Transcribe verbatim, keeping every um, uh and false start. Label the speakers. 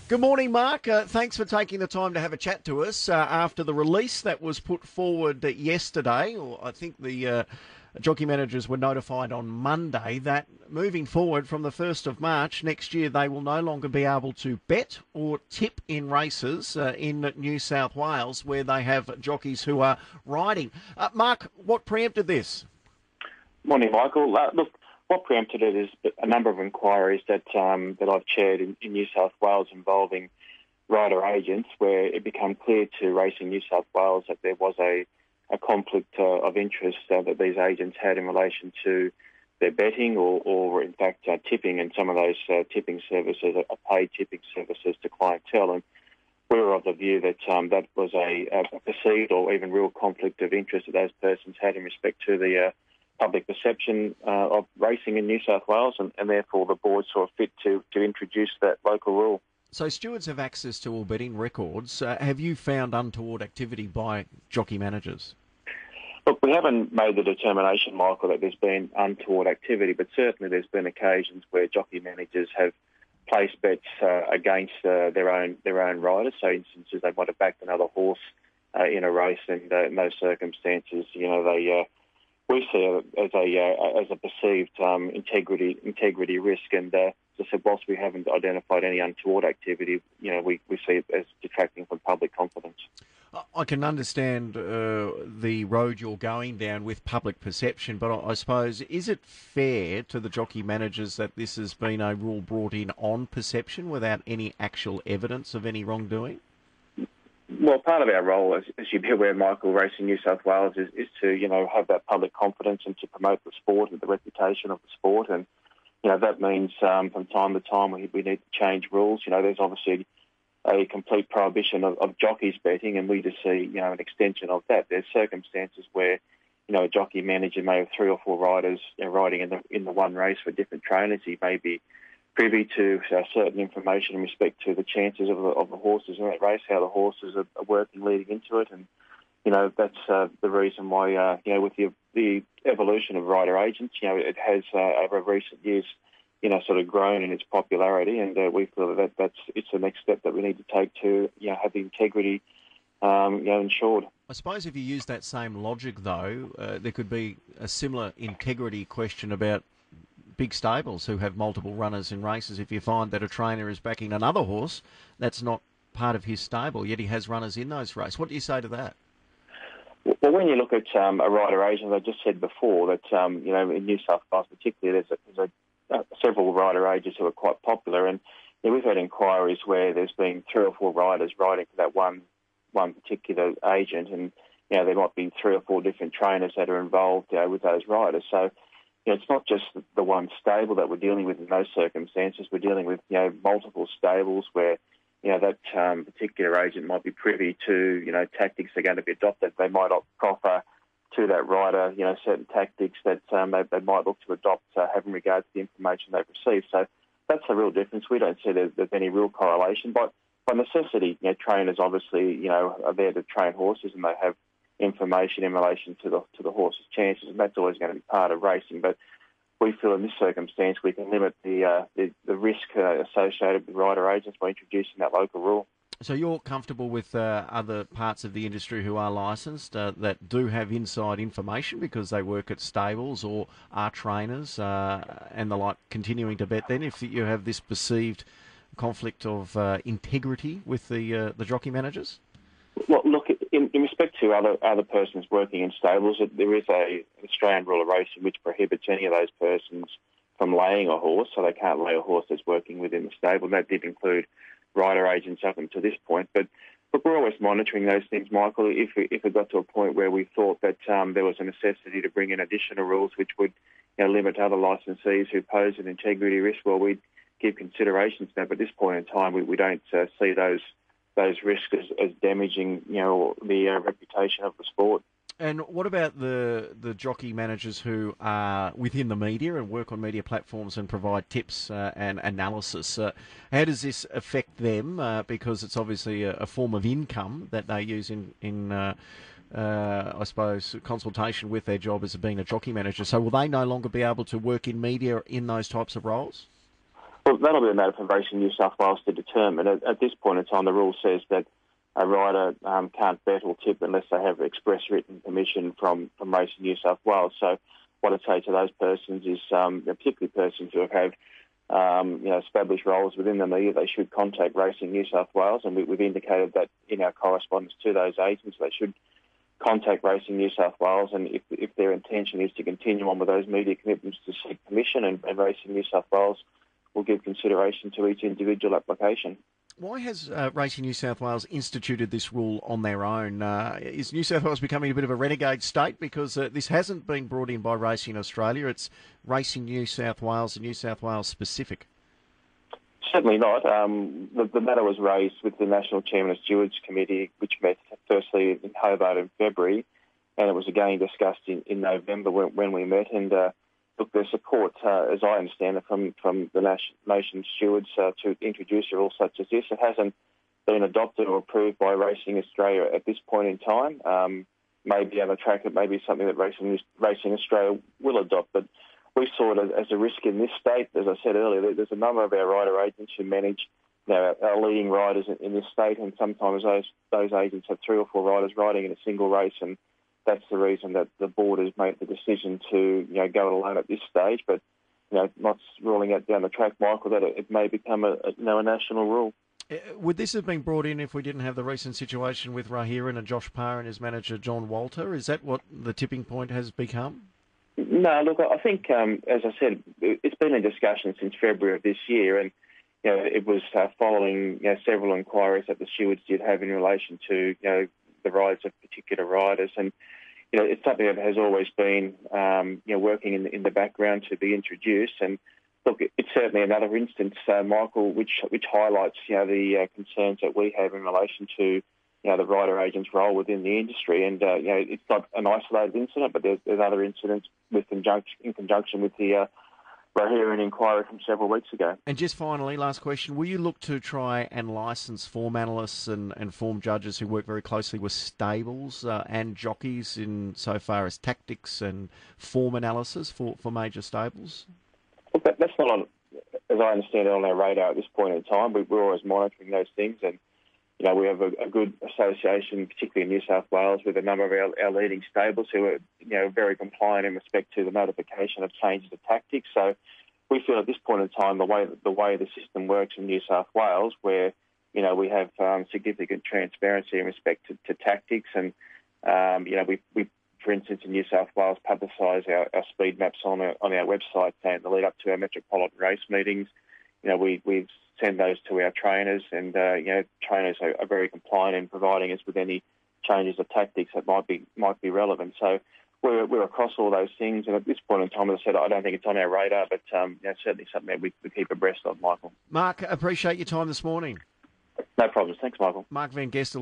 Speaker 1: Good morning, Mark. Uh, thanks for taking the time to have a chat to us uh, after the release that was put forward uh, yesterday. Or I think the uh, jockey managers were notified on Monday that moving forward from the first of March next year, they will no longer be able to bet or tip in races uh, in New South Wales where they have jockeys who are riding. Uh, Mark, what preempted this?
Speaker 2: Morning, Michael. Uh, look, what preempted it is a number of inquiries that um, that I've chaired in, in New South Wales involving rider agents, where it became clear to Racing New South Wales that there was a, a conflict uh, of interest uh, that these agents had in relation to their betting or, or in fact, uh, tipping, and some of those uh, tipping services are paid tipping services to clientele. And we were of the view that um, that was a, a perceived or even real conflict of interest that those persons had in respect to the uh, public perception uh, of racing in New South Wales, and, and therefore the board saw fit to, to introduce that local rule.
Speaker 1: So stewards have access to all betting records. Uh, have you found untoward activity by jockey managers?
Speaker 2: Look, we haven't made the determination, Michael, that there's been untoward activity, but certainly there's been occasions where jockey managers have placed bets uh, against uh, their own their own riders. So instances they might have backed another horse uh, in a race, and uh, in those circumstances, you know, they uh, we see it as a uh, as a perceived um, integrity integrity risk. And uh, as I said, whilst we haven't identified any untoward activity, you know, we, we see it as detracting from public confidence.
Speaker 1: I can understand uh, the road you're going down with public perception, but I, I suppose, is it fair to the jockey managers that this has been a rule brought in on perception without any actual evidence of any wrongdoing?
Speaker 2: Well, part of our role, as, as you'd be aware, Michael, Racing New South Wales, is, is to, you know, have that public confidence and to promote the sport and the reputation of the sport. And, you know, that means um, from time to time we, we need to change rules. You know, there's obviously a complete prohibition of, of jockeys betting, and we just see, you know, an extension of that. There's circumstances where, you know, a jockey manager may have three or four riders, you know, riding in the in the one race for different trainers. He may be privy to uh, certain information in respect to the chances of the, of the horses in that race, how the horses are, are working leading into it. And, you know, that's uh, the reason why, uh, you know, with the, the evolution of rider agents, you know, it has, uh, over recent years, you know, sort of grown in its popularity. And uh, we feel that that's it's the next step that we need to take to, you know, have the integrity, um, you know, ensured.
Speaker 1: I suppose if you use that same logic, though, uh, there could be a similar integrity question about big stables who have multiple runners in races. If you find that a trainer is backing another horse that's not part of his stable, yet he has runners in those races, what do you say to that?
Speaker 2: Well, when you look at um, a rider agent, I just said before that, um, you know, in New South Wales particularly, there's, a, there's a, uh, several rider agents who are quite popular, and you know, we've had inquiries where there's been three or four riders riding for that one one particular agent, and you know, there might be three or four different trainers that are involved uh, with those riders. So, you know, it's not just the one stable that we're dealing with in those circumstances. We're dealing with, you know, multiple stables where, you know, that um, particular agent might be privy to, you know, tactics that are going to be adopted. They might offer to that rider, you know, certain tactics that um, they, they might look to adopt, uh, having regard to the information they've received. So that's a real difference. We don't see there's, there's any real correlation. But by necessity, you know, trainers obviously, you know, are there to train horses, and they have information in relation to the to the horse's chances, and that's always going to be part of racing. But we feel in this circumstance we can limit the uh, the, the risk uh, associated with rider agents by introducing that local rule.
Speaker 1: So you're comfortable with uh, other parts of the industry who are licensed uh, that do have inside information because they work at stables or are trainers uh, and the like, continuing to bet then if you have this perceived conflict of uh, integrity with the uh, the jockey managers?
Speaker 2: Well, look, in, in respect to other other persons working in stables, there is a an Australian rule of racing which prohibits any of those persons from laying a horse, so they can't lay a horse that's working within the stable. And that did include rider agents up until this point. But, but we're always monitoring those things, Michael. If we, if it got to a point where we thought that um, there was a necessity to bring in additional rules which would, you know, limit other licensees who pose an integrity risk, well, we'd give consideration to that. But at this point in time, we, we don't uh, see those those risks as, as damaging, you know, the uh, reputation of the sport.
Speaker 1: And what about the the jockey managers who are within the media and work on media platforms and provide tips uh, and analysis? Uh, how does this affect them? Uh, because it's obviously a, a form of income that they use in, in uh, uh, I suppose, consultation with their job as being a jockey manager. So will they no longer be able to work in media in those types of roles?
Speaker 2: Well, that'll be a matter for Racing New South Wales to determine. At, at this point in time, the rule says that a rider um, can't bet or tip unless they have express written permission from, from Racing New South Wales. So what I'd say to those persons is, um, particularly persons who have um, you know, established roles within the media, they should contact Racing New South Wales, and we, we've indicated that in our correspondence to those agents. They should contact Racing New South Wales, and if, if their intention is to continue on with those media commitments, to seek permission, and, and Racing New South Wales will give consideration to each individual application.
Speaker 1: Why has uh, Racing New South Wales instituted this rule on their own? Uh, is New South Wales becoming a bit of a renegade state? Because uh, this hasn't been brought in by Racing Australia. It's Racing New South Wales and New South Wales specific.
Speaker 2: Certainly not. Um, the, the matter was raised with the National Chairman of Stewards Committee, which met firstly in Hobart in February, and it was again discussed in, in November when, when we met. And uh, look, there's support, uh, as I understand it, from, from the nation, nation stewards uh, to introduce a rule such as this. It hasn't been adopted or approved by Racing Australia at this point in time. Um, maybe on the track, it may be something that Racing, Racing Australia will adopt, but we saw it as, as a risk in this state. As I said earlier, there's a number of our rider agents who manage you know, our, our leading riders in, in this state, and sometimes those those agents have three or four riders riding in a single race, and that's the reason that the board has made the decision to you know go it alone at this stage. But you know, not ruling out down the track, Michael, that it, it may become a, a you know a national rule.
Speaker 1: Would this have been brought in if we didn't have the recent situation with Rahiran and Josh Parr and his manager John Walter? Is that what the tipping point has become?
Speaker 2: No, look, I think, um, as I said, it's been in discussion since February of this year, and you know, it was uh, following you know, several inquiries that the stewards did have in relation to you know the rides of particular riders, and you know, it's something that has always been um, you know working in, in the background to be introduced. And look, it's certainly another instance, uh, Michael, which which highlights you know the uh, concerns that we have in relation to. You know, the rider agent's role within the industry. And, uh, you know, it's not an isolated incident, but there's, there's other incidents with conjunction, in conjunction with the uh, Rahiran inquiry from several weeks ago.
Speaker 1: And just finally, last question, will you look to try and licence form analysts and, and form judges who work very closely with stables uh, and jockeys in so far as tactics and form analysis for, for major stables?
Speaker 2: Look, that, that's not on, as I understand it, on our radar at this point in time. We, we're always monitoring those things, and you know, we have a, a good association, particularly in New South Wales, with a number of our, our leading stables who are, you know, very compliant in respect to the notification of changes of tactics. So we feel at this point in time, the way the way the system works in New South Wales, where, you know, we have um, significant transparency in respect to, to tactics, and, um, you know, we, we, for instance, in New South Wales, publicise our, our speed maps on our, on our website and the lead up to our metropolitan race meetings. You know, we, we've send those to our trainers, and uh, you know, trainers are, are very compliant in providing us with any changes of tactics that might be might be relevant. So we're we're across all those things, and at this point in time, as I said, I don't think it's on our radar, but um, you know, certainly something that we, we keep abreast of, Michael.
Speaker 1: Mark, appreciate your time this morning.
Speaker 2: No problems. Thanks, Michael.
Speaker 1: Mark Van Gestel.